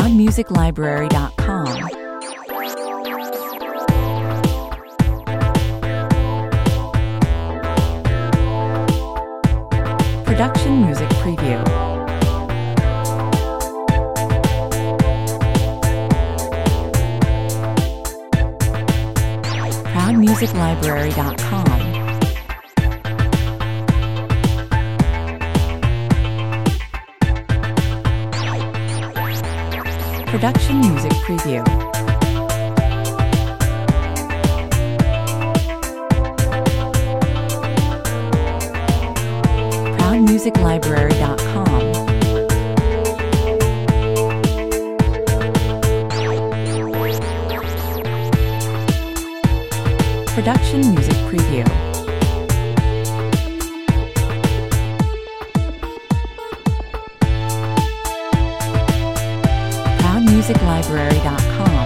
ProudMusicLibrary.com. Production Music Preview. ProudMusicLibrary.com. Production Music Preview. ProudMusicLibrary.com. Production Music Preview. ProudMusicLibrary.com.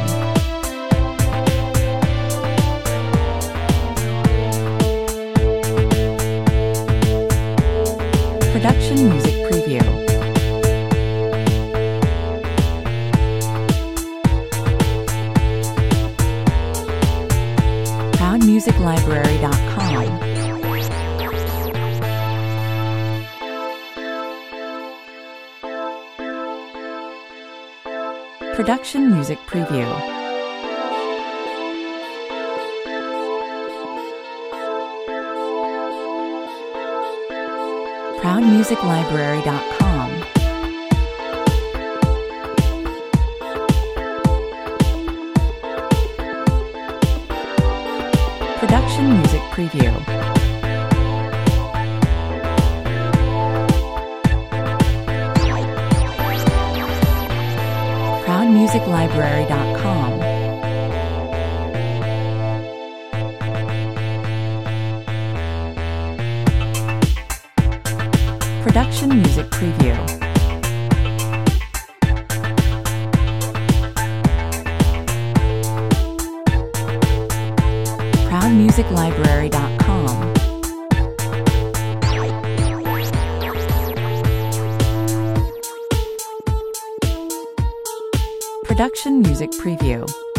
Production Music Preview. ProudMusicLibrary.com. Production Music Preview. ProudMusicLibrary.com. Production Music Preview. ProudMusicLibrary.com. Production Music Preview. ProudMusicLibrary.com. Production Music Preview.